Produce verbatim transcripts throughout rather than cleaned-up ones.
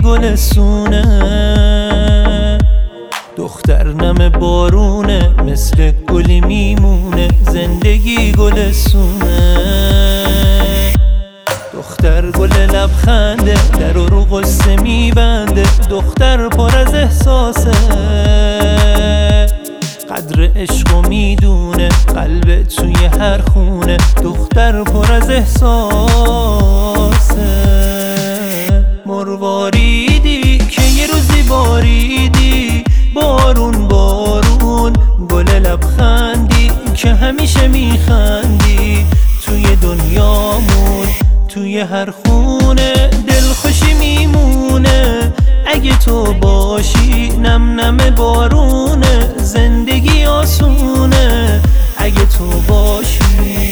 گلستونه، دختر نم بارونه، مثل گلی میمونه. زندگی گلستونه، دختر گل لبخنده، در و رو قصه میبنده. دختر پر از احساسه، قدر عشقو میدونه، قلب توی هر خونه. دختر پر از احساسه. مرواریدی که یه روزی باریدی، بارون بارون گل لبخندی که همیشه میخندی. توی دنیامون توی هر خونه دلخوشی میمونه. اگه تو باشی نم نم بارونه، زندگی آسونه اگه تو باشی.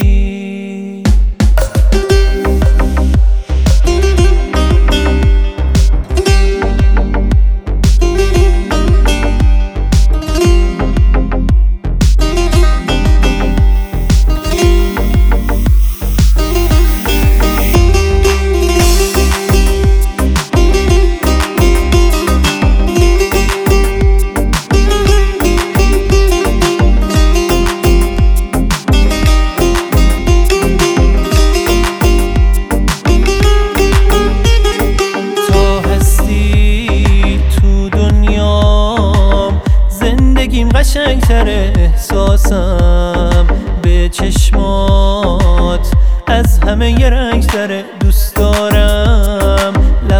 قشنگتر احساسم به چشمات از همه ی رنگ تره. دوست دارم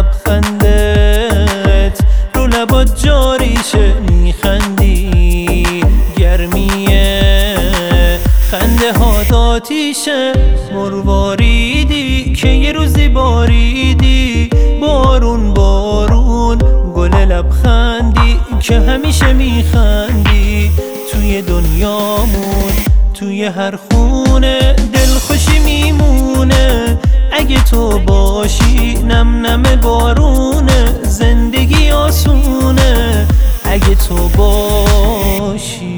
لبخندت رو لبات جاریشه، میخندی گرمیه خنده هات آتیشه. مرواریدی که یه روزی باریدی، بارون بارون گل لبخندی که همیشه میخندی. توی دنیامون توی هر خونه دلخوشی میمونه. اگه تو باشی نم نم بارونه، زندگی آسونه اگه تو باشی.